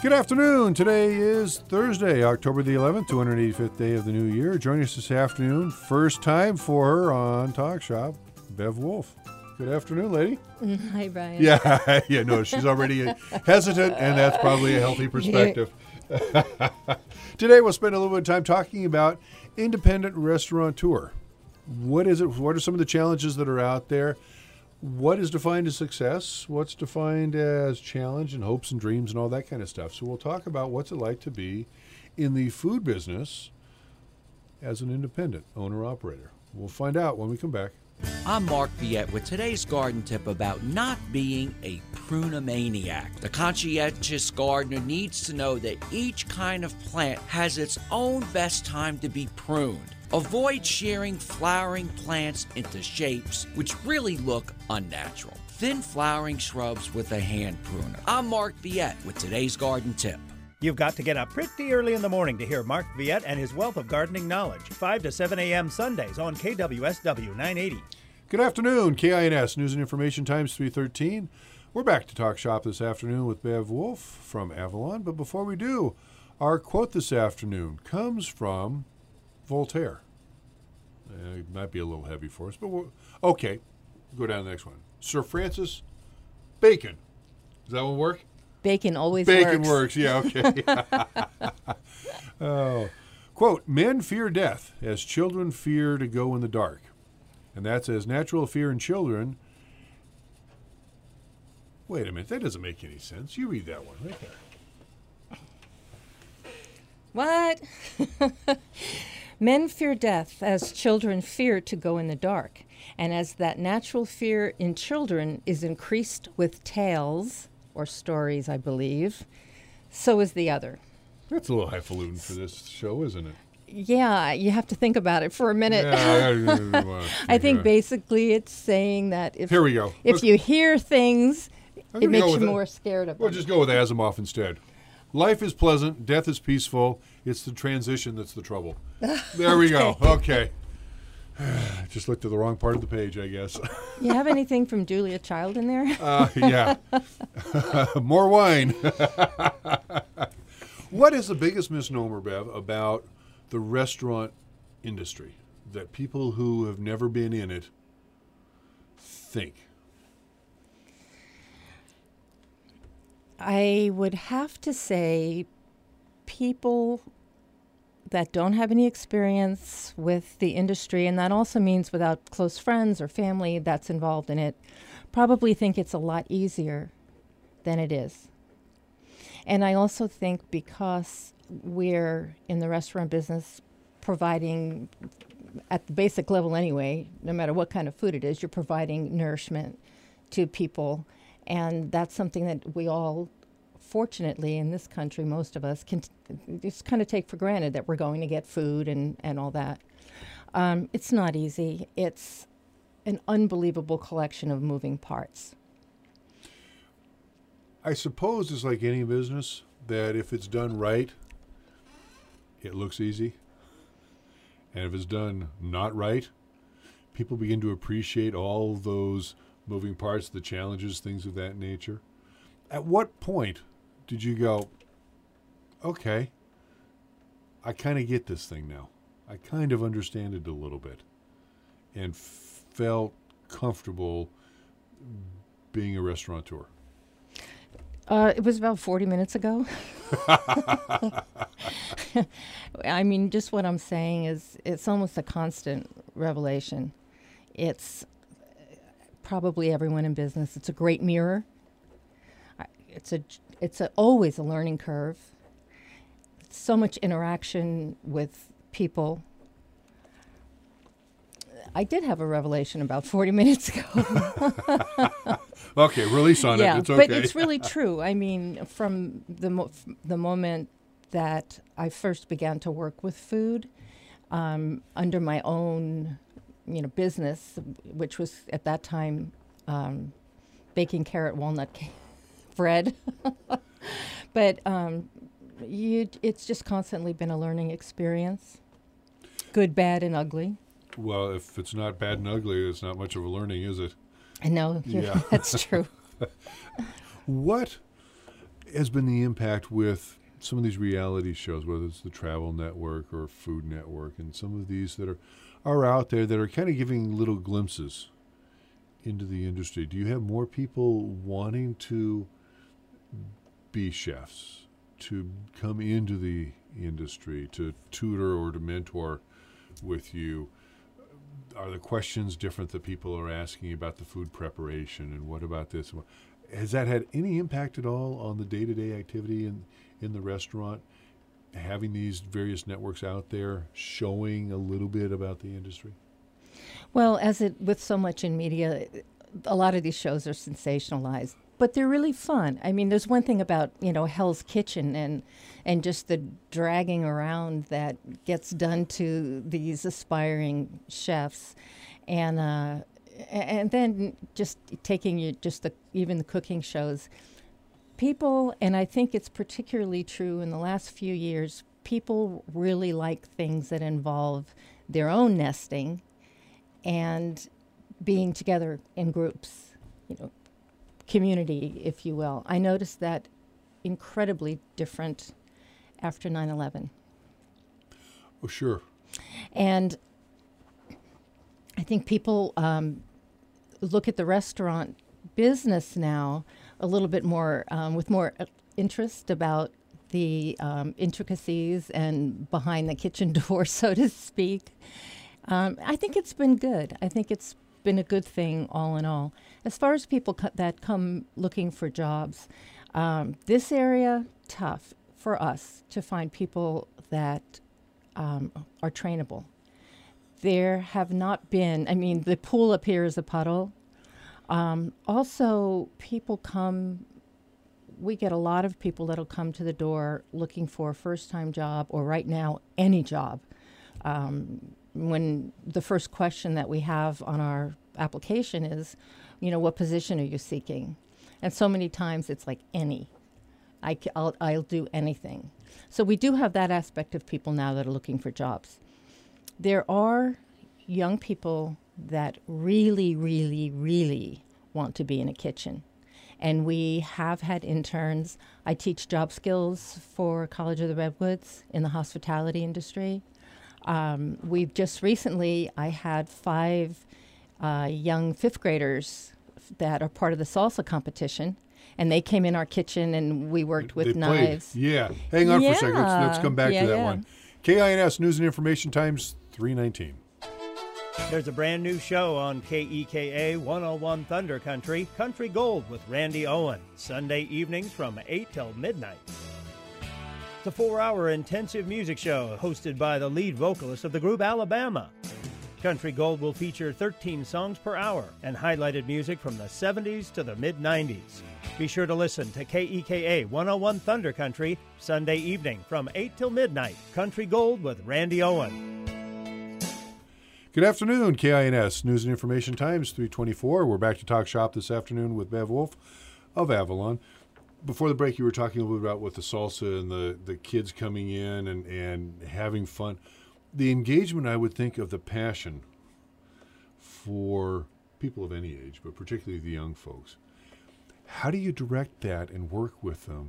Good afternoon. Today is Thursday, October the 11th, 285th day of the new year. Joining us this afternoon, first time for her on Talk Shop, Bev Wolf. Good afternoon, lady. Hi, Brian. Yeah, no, she's already hesitant, and that's probably a healthy perspective. Today, we'll spend a little bit of time talking about independent restaurateur. What is it? What are some of the challenges that are out there? What is defined as success? What's defined as challenge and hopes and dreams and all that kind of stuff? So we'll talk about what's it like to be in the food business as an independent owner-operator. We'll find out when we come back. I'm Mark Viette with today's garden tip about not being a prunamaniac. The conscientious gardener needs to know that each kind of plant has its own best time to be pruned. Avoid shearing flowering plants into shapes which really look unnatural. Thin flowering shrubs with a hand pruner. I'm Mark Viette with today's garden tip. You've got to get up pretty early in the morning to hear Mark Viette and his wealth of gardening knowledge. 5 to 7 a.m. Sundays on KWSW 980. Good afternoon, KINS News and Information Times 313. We're back to Talk Shop this afternoon with Bev Wolf from Avalon. But before we do, our quote this afternoon comes from Voltaire. It might be a little heavy for us, but okay. Go down to the next one. Sir Francis Bacon. Does that one work? Bacon always works. Bacon works, yeah, okay. Oh. Quote, men fear death as children fear to go in the dark. And that's as natural fear in children. Wait a minute, that doesn't make any sense. You read that one right there. What? Men fear death as children fear to go in the dark. And as that natural fear in children is increased with tales or stories, I believe, so is the other. That's a little highfalutin for this show, isn't it? Yeah, you have to think about it for a minute. Yeah, I think basically it's saying that if, here we go. If you hear things, it makes you more scared of them. We'll just go with Asimov instead. Life is pleasant, death is peaceful. It's the transition that's the trouble. There we go. Okay. Just looked at the wrong part of the page, I guess. You have anything from Julia Child in there? Yeah. More wine. What is the biggest misnomer, Bev, about the restaurant industry that people who have never been in it think? I would have to say people that don't have any experience with the industry, and that also means without close friends or family that's involved in it, probably think it's a lot easier than it is. And I also think because we're in the restaurant business providing, at the basic level anyway, no matter what kind of food it is, you're providing nourishment to people. And that's something that we all, fortunately, in this country, most of us can just kind of take for granted that we're going to get food and all that. It's not easy. It's an unbelievable collection of moving parts. I suppose it's like any business that if it's done right, it looks easy. And if it's done not right, people begin to appreciate all those moving parts, the challenges, things of that nature. At what point did you go, okay, I kind of get this thing now. I kind of understand it a little bit and felt comfortable being a restaurateur? It was about 40 minutes ago. I mean, just what I'm saying is it's almost a constant revelation. It's probably everyone in business. It's a great mirror. It's always a learning curve. So much interaction with people. I did have a revelation about 40 minutes ago. Okay, release on it. It's okay. But it's really true. I mean, from the moment that I first began to work with food under my own, business, which was at that time baking carrot walnut bread. But it's just constantly been a learning experience, good, bad, and ugly. Well, if it's not bad and ugly, it's not much of a learning, is it? I know. Yeah. That's true. What has been the impact with some of these reality shows, whether it's the Travel Network or Food Network, and some of these that are out there that are kind of giving little glimpses into the industry? Do you have more people wanting to be chefs, to come into the industry, to tutor or to mentor with you? Are the questions different that people are asking about the food preparation, and what about this? Has that had any impact at all on the day-to-day activity in the restaurant, having these various networks out there showing a little bit about the industry? Well, with so much in media, a lot of these shows are sensationalized, but they're really fun. I mean, there's one thing about, Hell's Kitchen and just the dragging around that gets done to these aspiring chefs, and then just taking you even the cooking shows. People, and I think it's particularly true in the last few years, people really like things that involve their own nesting and being together in groups, community, if you will. I noticed that incredibly different after 9/11. Oh, sure. And I think people look at the restaurant business now a little bit more with more interest about the intricacies and behind the kitchen door, so to speak. I think it's been good. I think it's been a good thing all in all. As far as people that come looking for jobs, this area, tough for us to find people that are trainable. There have not been, the pool up here is a puddle. Also, we get a lot of people that'll come to the door looking for a first-time job, or right now, any job. When the first question that we have on our application is, what position are you seeking? And so many times it's like any. I'll do anything. So we do have that aspect of people now that are looking for jobs. There are young people that really, really, really want to be in a kitchen. And we have had interns. I teach job skills for College of the Redwoods in the hospitality industry. We've just recently, I had 5 young 5th graders that are part of the salsa competition. And they came in our kitchen and we worked with knives. Yeah. Hang on for a second. Let's come back to that one. KINS News and Information Times 319. There's a brand new show on KEKA 101 Thunder Country, Country Gold with Randy Owen, Sunday evenings from 8 till midnight. It's a 4-hour intensive music show hosted by the lead vocalist of the group Alabama. Country Gold will feature 13 songs per hour and highlighted music from the 70s to the mid-90s. Be sure to listen to KEKA 101 Thunder Country, Sunday evening from 8 till midnight. Country Gold with Randy Owen. Good afternoon, KINS News and Information Times 324. We're back to Talk Shop this afternoon with Bev Wolf of Avalon. Before the break, you were talking a little bit about with the salsa and the kids coming in and having fun. The engagement, I would think, of the passion for people of any age, but particularly the young folks. How do you direct that and work with them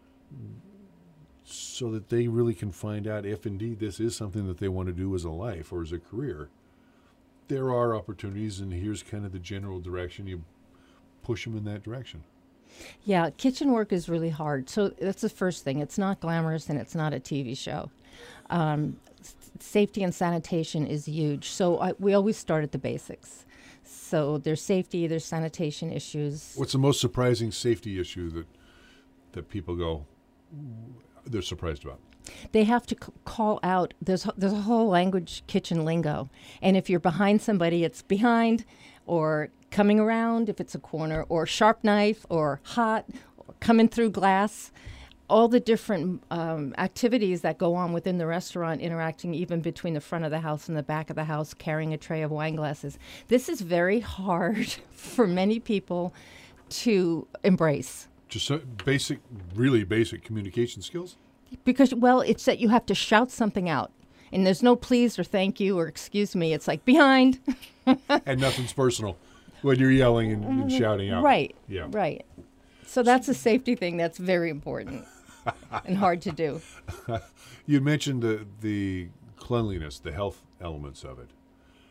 so that they really can find out if indeed this is something that they want to do as a life or as a career? There are opportunities, and here's kind of the general direction. You push them in that direction. Yeah, kitchen work is really hard. So that's the first thing. It's not glamorous and it's not a TV show. Safety and sanitation is huge. So we always start at the basics. So there's safety, there's sanitation issues. What's the most surprising safety issue that people go, they're surprised about? They have to call out. There's a whole language, kitchen lingo. And if you're behind somebody, it's behind, or coming around if it's a corner, or sharp knife, or hot, or coming through glass. All the different activities that go on within the restaurant, interacting even between the front of the house and the back of the house, carrying a tray of wine glasses. This is very hard for many people to embrace. Just basic, really basic communication skills? Because, well, it's that you have to shout something out. And there's no please or thank you or excuse me. It's like behind. And nothing's personal when you're yelling and shouting out. Right. Yeah. Right. So that's a safety thing that's very important and hard to do. You mentioned the cleanliness, the health elements of it.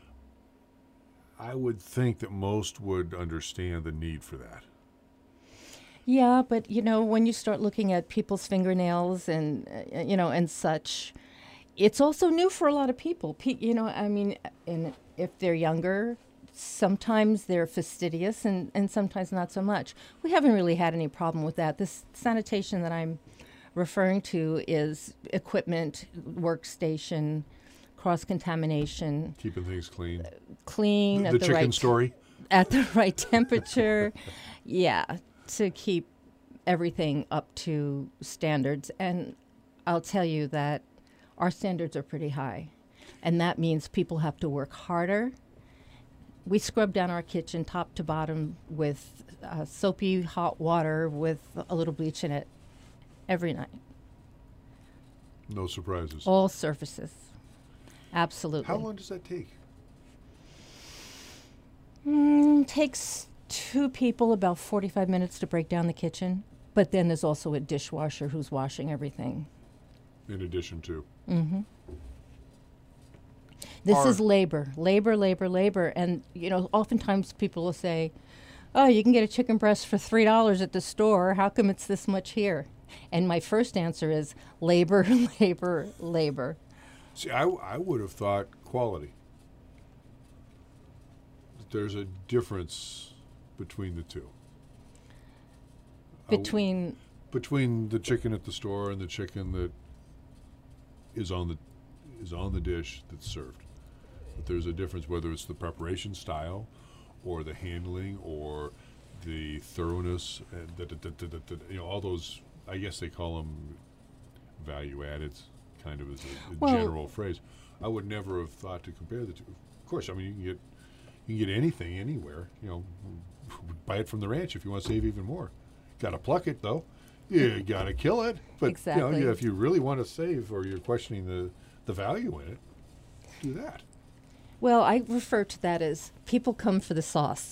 I would think that most would understand the need for that. Yeah, but when you start looking at people's fingernails and and such, it's also new for a lot of people. And if they're younger, sometimes they're fastidious and sometimes not so much. We haven't really had any problem with that. This sanitation that I'm referring to is equipment, workstation, cross-contamination. Keeping things clean. Clean The chicken story? At the right temperature. Yeah, to keep everything up to standards. And I'll tell you that our standards are pretty high. And that means people have to work harder. We scrub down our kitchen top to bottom with soapy hot water with a little bleach in it every night. No surprises. All surfaces. Absolutely. How long does that take? Takes 2 people about 45 minutes to break down the kitchen. But then there's also a dishwasher who's washing everything. In addition to? Mm-hmm. This is labor. And, oftentimes people will say, oh, you can get a chicken breast for $3 at the store. How come it's this much here? And my first answer is labor, labor, labor. See, I would have thought quality. There's a difference between the two. Between the chicken at the store and the chicken that is on the dish that's served. But there's a difference whether it's the preparation style or the handling or the thoroughness and all those, I guess they call them value added, kind of as a general phrase. I would never have thought to compare the two. Of course, I mean you can get anything anywhere. Buy it from the ranch if you want to save even more. Got to pluck it though. You got to kill it. But exactly. If you really want to save or you're questioning the value in it, do that. Well, I refer to that as people come for the sauce.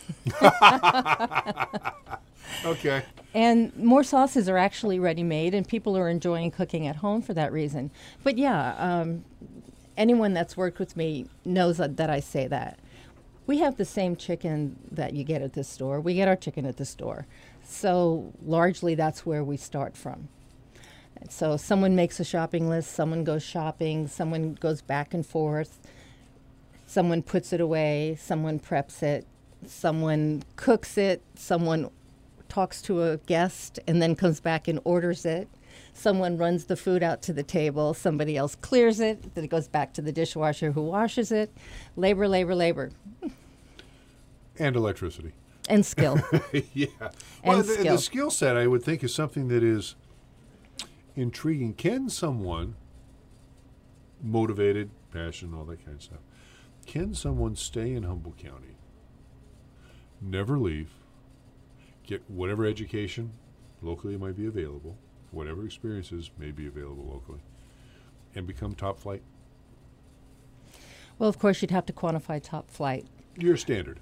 Okay. And more sauces are actually ready-made, and people are enjoying cooking at home for that reason. But anyone that's worked with me knows that I say that. We have the same chicken that you get at the store. We get our chicken at the store. So largely that's where we start from. So someone makes a shopping list, someone goes shopping, someone goes back and forth, someone puts it away, someone preps it, someone cooks it, someone talks to a guest and then comes back and orders it. Someone runs the food out to the table, somebody else clears it, then it goes back to the dishwasher who washes it. Labor, labor, labor. And electricity. And skill. Yeah. Well, And skill. The skill set, I would think, is something that is intriguing. Can someone, motivated, passion, all that kind of stuff, can someone stay in Humboldt County, never leave, get whatever education locally might be available, whatever experiences may be available locally, and become top flight? Well, of course, you'd have to quantify top flight. Your standard.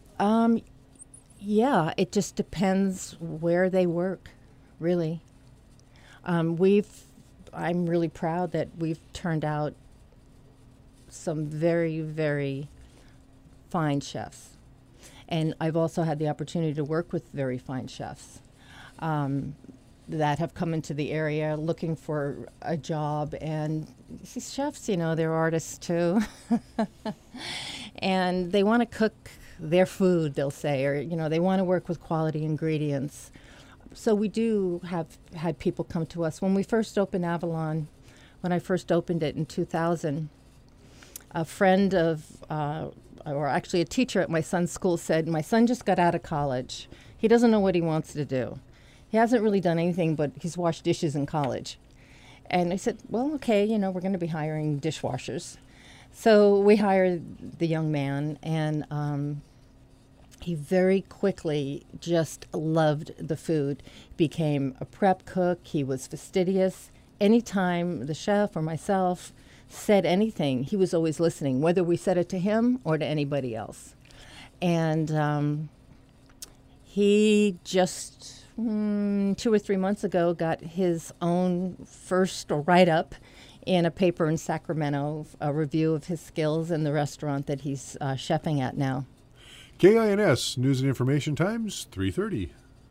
Yeah, it just depends where they work, really. I'm really proud that we've turned out some very, very fine chefs. And I've also had the opportunity to work with very fine chefs that have come into the area looking for a job. And these chefs, they're artists too. And they want to cook their food, they'll say, or, they want to work with quality ingredients. So we do have had people come to us. When we first opened Avalon, when I first opened it in 2000, a friend or actually a teacher at my son's school said, my son just got out of college. He doesn't know what he wants to do. He hasn't really done anything, but he's washed dishes in college. And I said, well, okay, we're going to be hiring dishwashers. So we hired the young man, and he very quickly just loved the food. Became a prep cook. He was fastidious. Anytime the chef or myself said anything, he was always listening, whether we said it to him or to anybody else. And he just 2 or 3 months ago, got his own first write-up in a paper in Sacramento, a review of his skills in the restaurant that he's chefing at now. KINS News and Information Times, 3:30.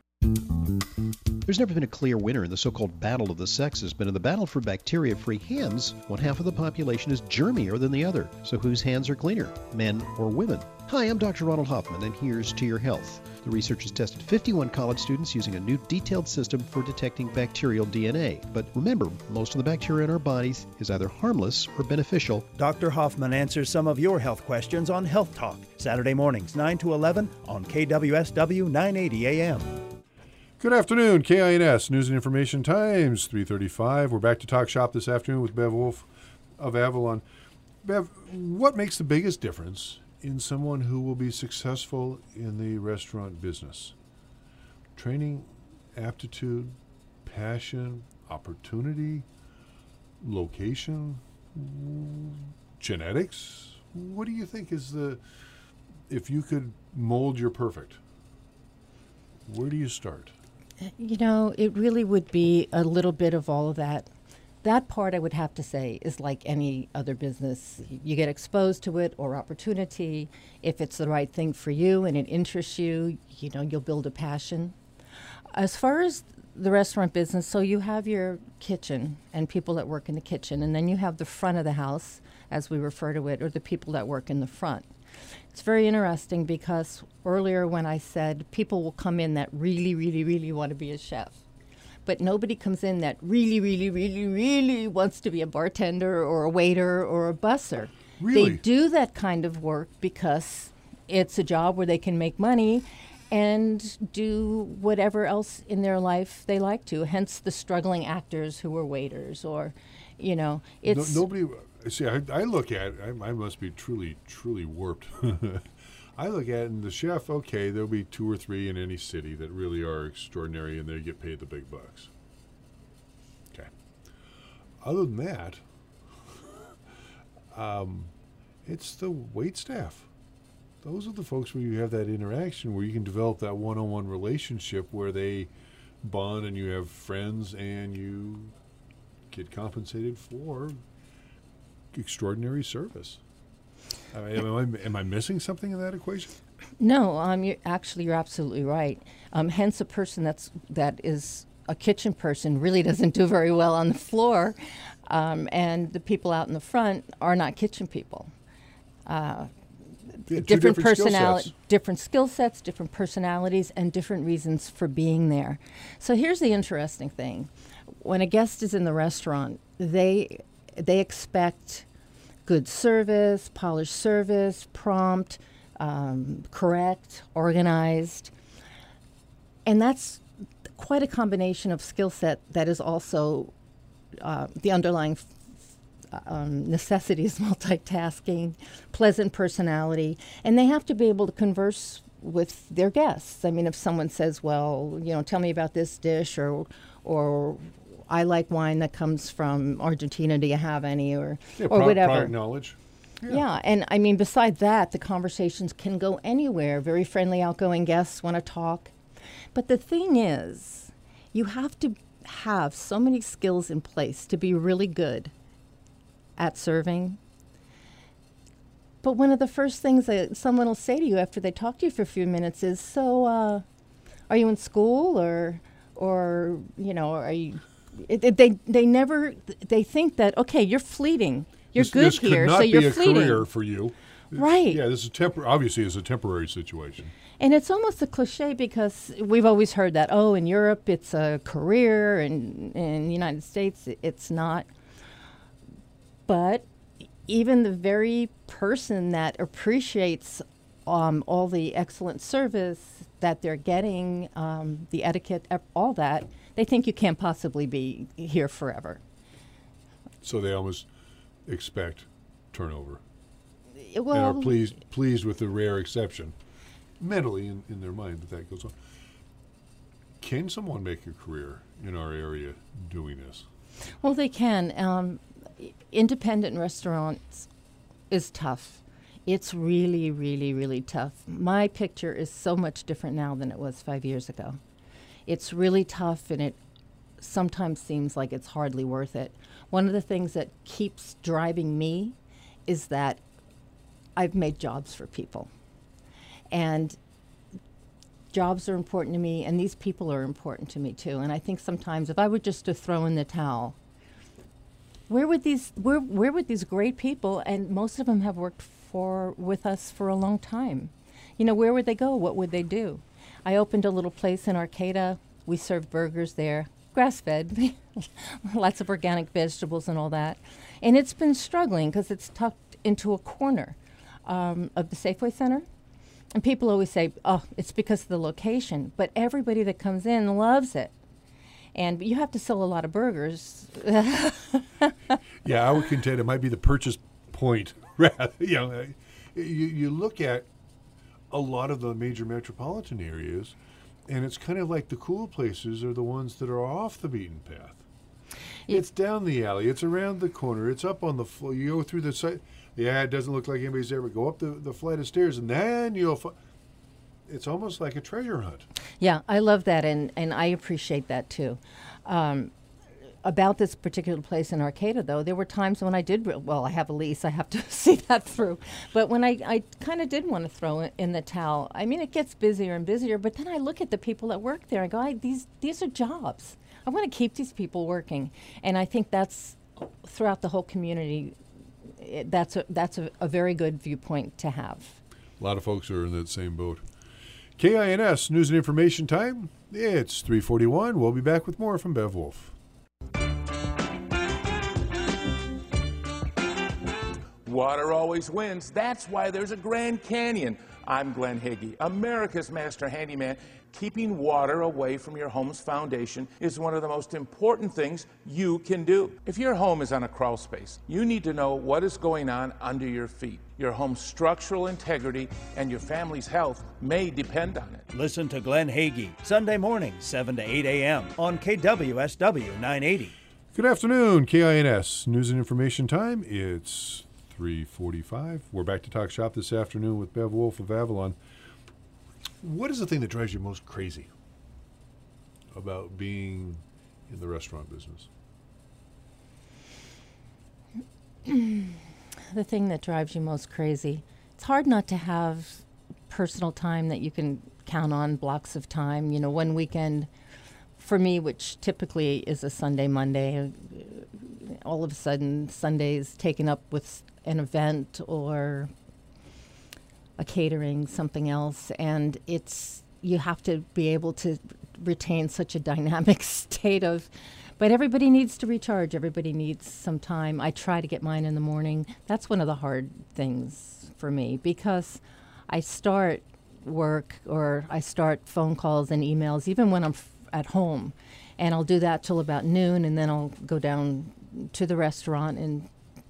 There's never been a clear winner in the so-called battle of the sexes, but in the battle for bacteria-free hands, one half of the population is germier than the other. So whose hands are cleaner, men or women? Hi, I'm Dr. Ronald Hoffman, and here's To Your Health. The research has tested 51 college students using a new detailed system for detecting bacterial DNA. But remember, most of the bacteria in our bodies is either harmless or beneficial. Dr. Hoffman answers some of your health questions on Health Talk, Saturday mornings 9 to 11 on KWSW 980 AM. Good afternoon, KINS News and Information Times, 3:35. We're back to Talk Shop this afternoon with Bev Wolf of Avalon. Bev, what makes the biggest difference in someone who will be successful in the restaurant business? Training, aptitude, passion, opportunity, location, genetics? What do you think is if you could mold your perfect, where do you start? You know, it really would be a little bit of all of that. That part, I would have to say, is like any other business. You get exposed to it or opportunity. If it's the right thing for you and it interests you, you know, you'll build a passion. As far as the restaurant business, so you have your kitchen and people that work in the kitchen, and then you have the front of the house, as we refer to it, or the people that work in the front. It's very interesting because earlier when I said people will come in that really, really, really want to be a chef, but nobody comes in that really, really, really, really wants to be a bartender or a waiter or a busser. Really? They do that kind of work because it's a job where they can make money and do whatever else in their life they like to, hence the struggling actors who are waiters or, you know, it's... Nobody... See, I look at it, I must be truly, truly warped. I look at it, and the chef, okay, there'll be 2 or 3 in any city that really are extraordinary, and they get paid the big bucks. Okay. Other than that, it's the wait staff. Those are the folks where you have that interaction, where you can develop that one-on-one relationship where they bond and you have friends and you get compensated for extraordinary service. Am I missing something in that equation? No, you're absolutely right. Hence, a person that is a kitchen person really doesn't do very well on the floor, and the people out in the front are not kitchen people. Different personalities, different skill sets, different personalities, and different reasons for being there. So here's the interesting thing: when a guest is in the restaurant, they expect good service, polished service, prompt, correct, organized. And that's quite a combination of skill set that is also the underlying necessity is multitasking, pleasant personality, and they have to be able to converse with their guests. I mean, if someone says, well, you know, tell me about this dish, or I like wine that comes from Argentina. Do you have any, or whatever? Product knowledge. Yeah, and I mean, beside that, the conversations can go anywhere. Very friendly, outgoing guests want to talk. But the thing is, you have to have so many skills in place to be really good at serving. But one of the first things that someone will say to you after they talk to you for a few minutes is, so, are you in school, or you know, are you... They think that, okay, you're fleeting. You're good here, so you're fleeting. This could not be a career for you. Right. Yeah, this is obviously is a temporary situation. And it's almost a cliche because we've always heard that, oh, in Europe it's a career, and in the United States it's not. But even the very person that appreciates all the excellent service that they're getting, the etiquette, all that, they think you can't possibly be here forever. So they almost expect turnover. Well, and are pleased with the rare exception, mentally in their mind, but that goes on. Can someone make a career in our area doing this? Well, they can. Independent restaurants is tough. It's really, really, really tough. My picture is so much different now than it was 5 years ago. It's really tough, and it sometimes seems like it's hardly worth it. One of the things that keeps driving me is that I've made jobs for people. And jobs are important to me, and these people are important to me too. And I think sometimes if I were just to throw in the towel, where would these great people, and most of them have worked with us for a long time, where would they go? What would they do? I opened a little place in Arcata. We served burgers there, grass-fed, lots of organic vegetables and all that. And it's been struggling because it's tucked into a corner of the Safeway Center. And people always say, oh, it's because of the location. But everybody that comes in loves it. And you have to sell a lot of burgers. Yeah, I would contend it might be the purchase point. You look at a lot of the major metropolitan areas, and it's kind of like the cool places are the ones that are off the beaten path. It's down the alley. It's around the corner. It's up on the floor. You go through the site. Yeah, it doesn't look like anybody's ever go up the flight of stairs, and then you'll it's almost like a treasure hunt. Yeah, I love that, and I appreciate that too. About this particular place in Arcata, though, there were times when I did, I have a lease, I have to see that through. But when I kind of did want to throw in the towel, I mean, it gets busier and busier, but then I look at the people that work there and go, these are jobs. I want to keep these people working. And I think that's, throughout the whole community, that's a very good viewpoint to have. A lot of folks are in that same boat. KINS News and Information Time. It's 3:41. We'll be back with more from Bev Wolf. Water always wins. That's why there's a Grand Canyon. I'm Glenn Higgy, America's master handyman. Keeping water away from your home's foundation is one of the most important things you can do. If your home is on a crawl space, you need to know what is going on under your feet. Your home's structural integrity and your family's health may depend on it. Listen to Glenn Hagee, Sunday mornings, 7 to 8 a.m. on KWSW 980. Good afternoon, KINS News and Information Time. It's 3:45. We're back to talk shop this afternoon with Bev Wolf of Avalon. What is the thing that drives you most crazy about being in the restaurant business? The thing that drives you most crazy, it's hard not to have personal time that you can count on, blocks of time. One weekend for me, which typically is a Sunday, Monday, all of a sudden Sunday's taken up with an event or a catering, something else, and you have to be able to retain such a dynamic state of, but everybody needs to recharge. Everybody needs some time. I try to get mine in the morning. That's one of the hard things for me because I start work or I start phone calls and emails even when I'm at home, and I'll do that till about noon, and then I'll go down to the restaurant and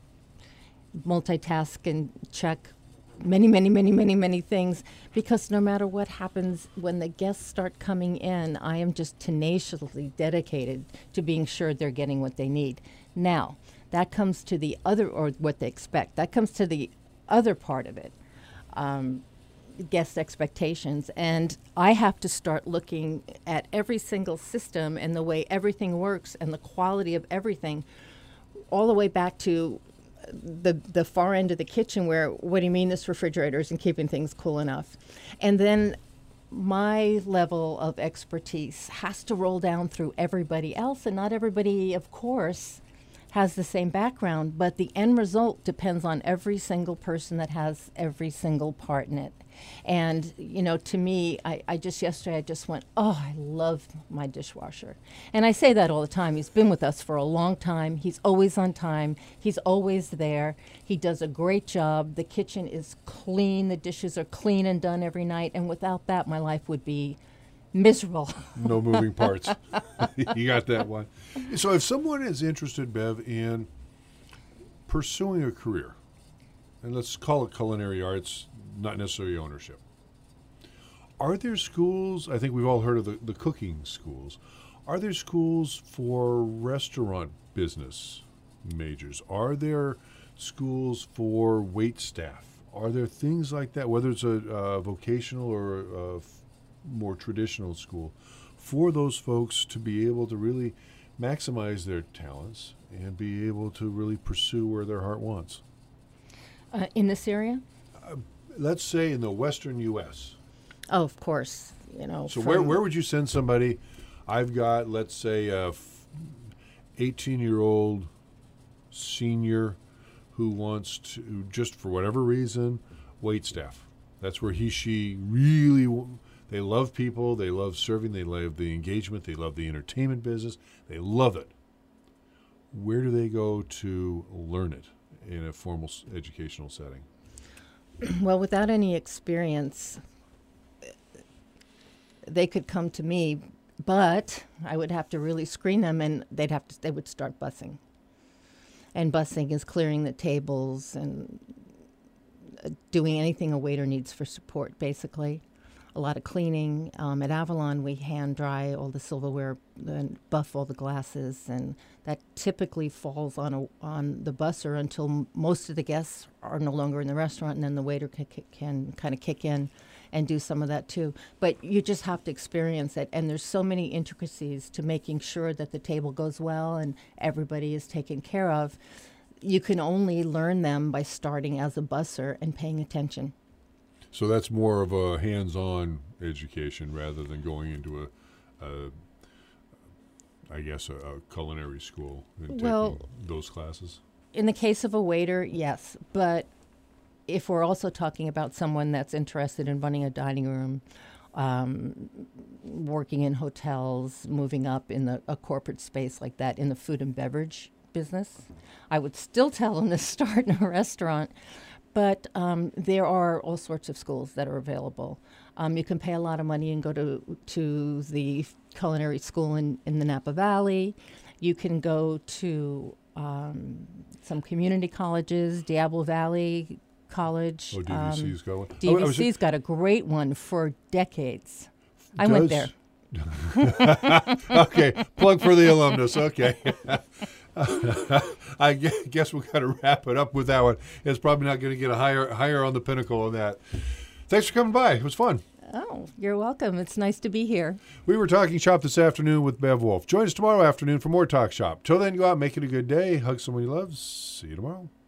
multitask and check many things, because no matter what happens when the guests start coming in, I am just tenaciously dedicated to being sure they're getting what they need. Now, that comes to the other, or what they expect, that comes to the other part of it, guest expectations. And I have to start looking at every single system and the way everything works and the quality of everything, all the way back to the far end of the kitchen where, what do you mean this refrigerator isn't keeping things cool enough? And then my level of expertise has to roll down through everybody else, and not everybody, of course, has the same background, but the end result depends on every single person that has every single part in it. And, to me, yesterday I just went, oh, I love my dishwasher. And I say that all the time. He's been with us for a long time. He's always on time. He's always there. He does a great job. The kitchen is clean. The dishes are clean and done every night. And without that, my life would be miserable. No moving parts. You got that one. So if someone is interested, Bev, in pursuing a career, and let's call it culinary arts, not necessarily ownership, are there schools? I think we've all heard of the cooking schools. Are there schools for restaurant business majors? Are there schools for wait staff? Are there things like that, whether it's a vocational or a more traditional school, for those folks to be able to really maximize their talents and be able to really pursue where their heart wants. In this area? Let's say in the western U.S. Oh, of course. So where would you send somebody? I've got, let's say, a 18-year-old senior who wants to, just for whatever reason, wait staff. That's where she really, they love people, they love serving, they love the engagement, they love the entertainment business, they love it. Where do they go to learn it in a formal educational setting? Well, without any experience, they could come to me, but I would have to really screen them, and they would start bussing. And bussing is clearing the tables and doing anything a waiter needs for support, basically. A lot of cleaning. At Avalon, we hand dry all the silverware and buff all the glasses, and that typically falls on the busser until most of the guests are no longer in the restaurant, and then the waiter can kind of kick in and do some of that too. But you just have to experience it, and there's so many intricacies to making sure that the table goes well and everybody is taken care of. You can only learn them by starting as a busser and paying attention. So that's more of a hands-on education rather than going into a culinary school and taking those classes? In the case of a waiter, yes. But if we're also talking about someone that's interested in running a dining room, working in hotels, moving up in a corporate space like that in the food and beverage business, I would still tell them to start in a restaurant. But there are all sorts of schools that are available. You can pay a lot of money and go to the culinary school in the Napa Valley. You can go to some community colleges, Diablo Valley College. Oh, DVC's going? DVC's got a great one for decades. I went there. Okay, plug for the alumnus. Okay. I guess we've got to wrap it up with that one. It's probably not going to get a higher on the pinnacle on that. Thanks for coming by. It was fun. Oh, you're welcome. It's nice to be here. We were talking shop this afternoon with Bev Wolf. Join us tomorrow afternoon for more Talk Shop. Till then, go out, make it a good day. Hug someone you love. See you tomorrow.